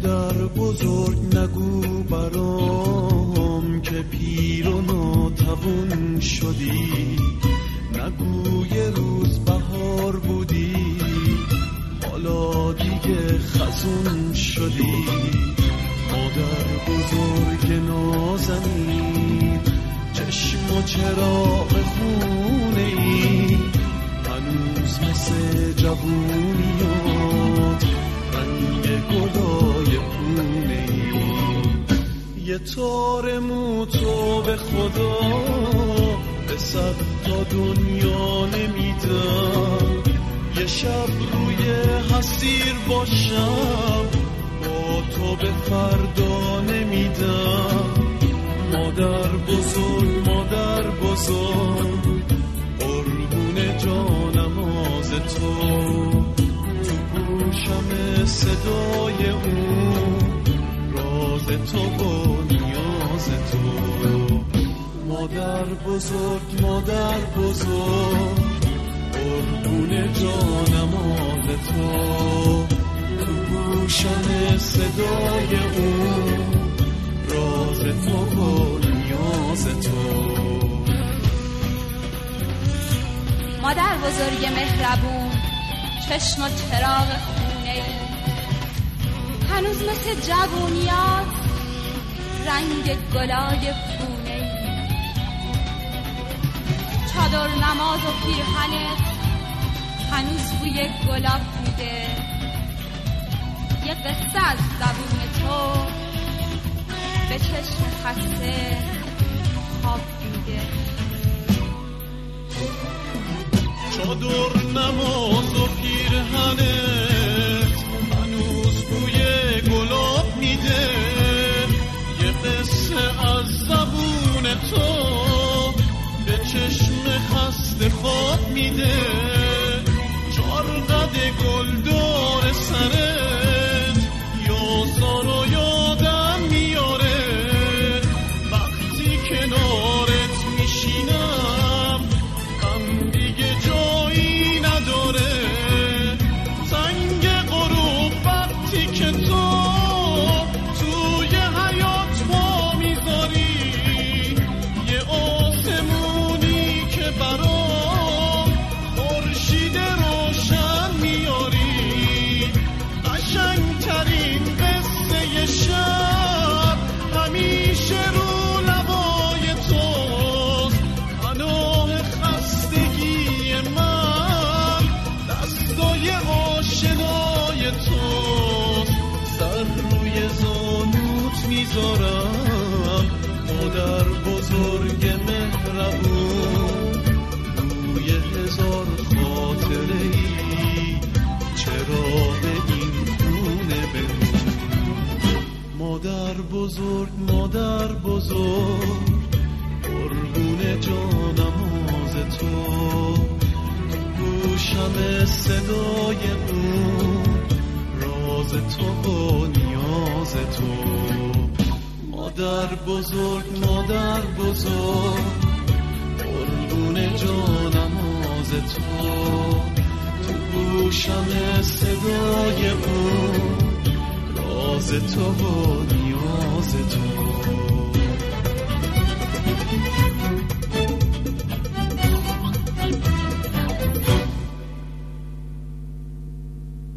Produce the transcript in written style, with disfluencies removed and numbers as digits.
مادر بزرگ نگو برام که پیر و ناتوان شدی، نگو یه روز بهار بودی حالا دیگه خزون شدی. مادر بزرگ نازنین چشم و چراغ خونه ای، هنوز مثل جوونیات رنگ گلای پونه ای. یه تار مو تو به خدا به 100 تا دنیا نمیدم، یه شب روی حسیر باشم با تو به فردا نمیدم. مادر بزرگ مادر بزرگ قربون جانماز تو، تو گوشم صدای اون راز تو و نیاز تو. مادر بزرگ مادر بزرگ قربون جانماز تو، تو گوشم صدای اون راز تو و نیاز تو. مادر بزرگ مهربون چشم و چراغ خونه ای، هنوز مثل جوونیات رنگ گلای پونه ای. چادر نماز و پیرهنت هنوز بوی گلاب میده، یه قصه از زبون تو به چشم خسته خواب میده. چادر نماز و پیرهنت هنوز بوی گلاب میده، یه قصه از زبون تو به چشم خسته خواب میده. 4 قد گل دور سرت یازار و یادم میاره، وقتی کنارت میشینم غم دیگه جایی نداره. زنگ غروب وقتی که تو توی حیات پا میذاری، یه آسمونی که برام خورشید روشن میاری. قشنگترین قصه شب همیشه رو لبای توست، پناه خستگی من دستای آشنای توست. سر روی زانوت میذارم مادر بزرگ مهربون، روی 1000 خاطره ای چراغ این خونه بمون. مادر بزرگ مادر بزرگ قربون جانماز تو، تو گوشم صدای اون راز تو و نیاز تو. مادر بزرگ مادر بزرگ قربون جانماز تو، تو گوشم صدای اون راز تو و نیاز تو.